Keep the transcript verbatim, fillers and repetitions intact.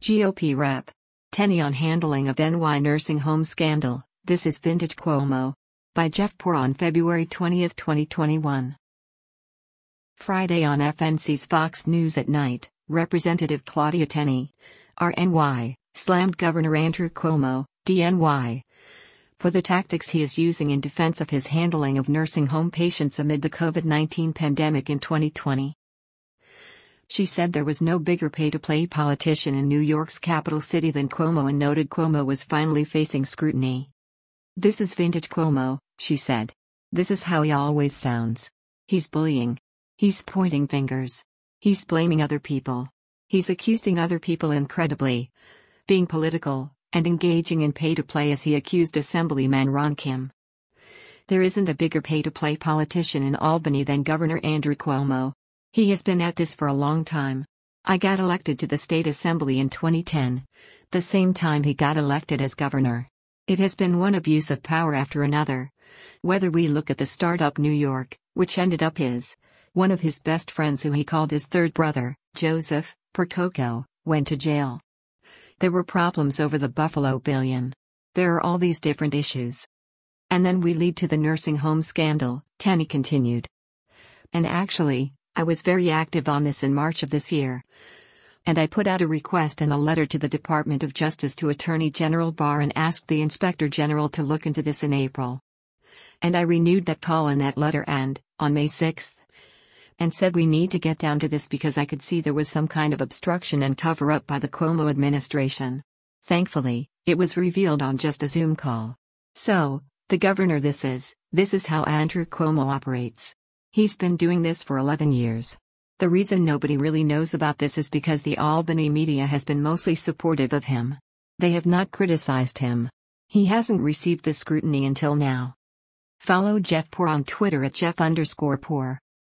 G O P Rep. Tenney on handling of N Y nursing home scandal. This is Vintage Cuomo. By Jeff Poor on February twentieth, twenty twenty-one. Friday on F N C's Fox News at Night, Representative Claudia Tenney, R N Y, slammed Governor Andrew Cuomo, D N Y, for the tactics he is using in defense of his handling of nursing home patients amid the COVID nineteen pandemic in twenty twenty. She said there was no bigger pay-to-play politician in New York's capital city than Cuomo and noted Cuomo was finally facing scrutiny. "This is vintage Cuomo," she said. "This is how he always sounds. He's bullying. He's pointing fingers. He's blaming other people. He's accusing other people incredibly, being political, and engaging in pay-to-play as he accused Assemblyman Ron Kim. There isn't a bigger pay-to-play politician in Albany than Governor Andrew Cuomo. He has been at this for a long time. I got elected to the state assembly in twenty ten, the same time he got elected as governor. It has been one abuse of power after another. Whether we look at the startup New York, which ended up his, one of his best friends who he called his third brother, Joseph Percoco, went to jail. There were problems over the Buffalo Billion. There are all these different issues. And then we lead to the nursing home scandal," Tenney continued. "And actually, I was very active on this in March of this year. And I put out a request and a letter to the Department of Justice to Attorney General Barr and asked the Inspector General to look into this in April. And I renewed that call and that letter and, on May sixth, and said we need to get down to this because I could see there was some kind of obstruction and cover-up by the Cuomo administration. Thankfully, it was revealed on just a Zoom call. So, the governor this is, this is how Andrew Cuomo operates. He's been doing this for eleven years. The reason nobody really knows about this is because the Albany media has been mostly supportive of him. They have not criticized him. He hasn't received the scrutiny until now." Follow Jeff Poor on Twitter at Jeff underscore Poor.